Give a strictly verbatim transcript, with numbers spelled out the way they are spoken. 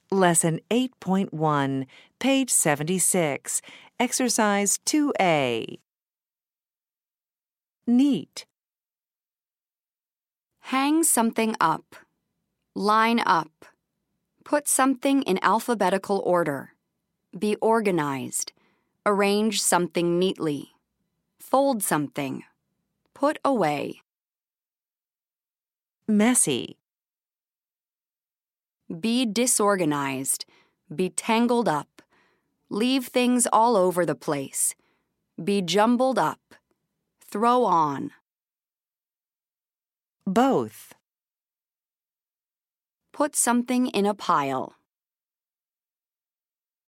Lesson eight point one, page seventy-six, Exercise two A. Neat. Hang something up. Line up. Put something in alphabetical order. Be organized. Arrange something neatly. Fold something. Put away. Messy. Be disorganized. Be tangled up. Leave things all over the place. Be jumbled up. Throw on. Both. Put something in a pile.